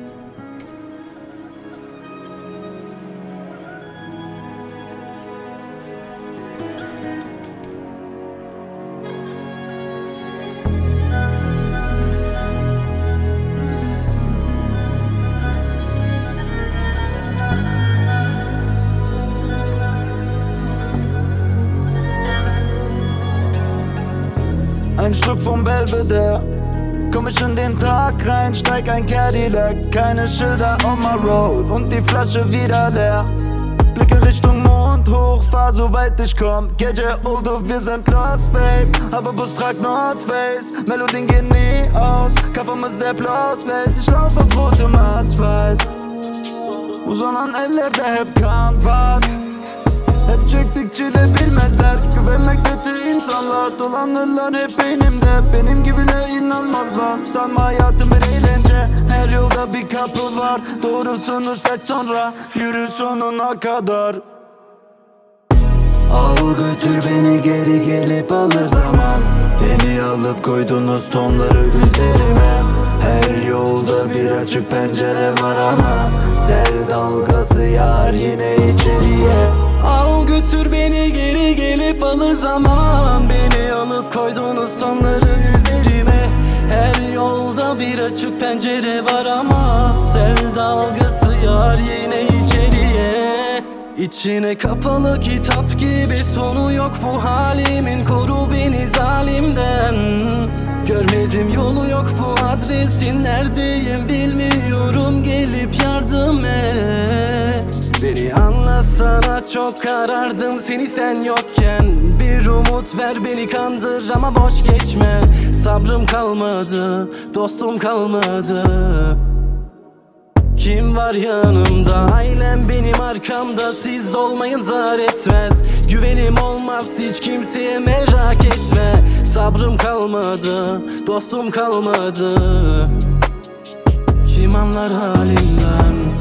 Ein Stück vom Belvedere, komm ich in den Tag rein, steig ein Cadillac. Keine Schilder on my road und die Flasche wieder leer. Blicke Richtung Mond hoch, fahr so weit ich komm. KJ Oldo, wir sind lost, babe. Hoverbus tragt North Face, Melodien gehen nie aus. Kaffer mit Sepp Lost Place, ich lauf auf rotem Asphalt. Uzanan ellerde hep kan var. Hep çektik çile bilmezler. Güvenmek kötü insanlar. Dolanırlar hep beynimde. Benim gibiler inanmazlar. Sanma hayatım bir eğlence. Her yolda bir kapı var. Doğrusunu seç sonra yürü sonuna kadar. Al götür beni geri gelip alır zaman. Beni alıp koydunuz tonları üzerime. Her yolda bir açık pencere var ama sel dalgası yağar yine içeriye. Al götür beni geri gelip alır zaman. Beni alıp koydunuz sonları üzerime. Her yolda bir açık pencere var ama sel dalgası yağar yine içeriye. İçine kapalı kitap gibi sonu yok bu halimin. Koru beni zalimden. Görmedim yolu yok bu adresin. Neredeyim bilmiyorum, gelip yardım et. Beni anlasana, çok karardım seni sen yokken. Bir umut ver, beni kandır ama boş geçme. Sabrım kalmadı, dostum kalmadı. Kim var yanımda? Ailem benim arkamda. Siz olmayın zar etmez. Güvenim olmaz hiç kimseye, merak etme. Sabrım kalmadı, dostum kalmadı. Kim anlar halimden?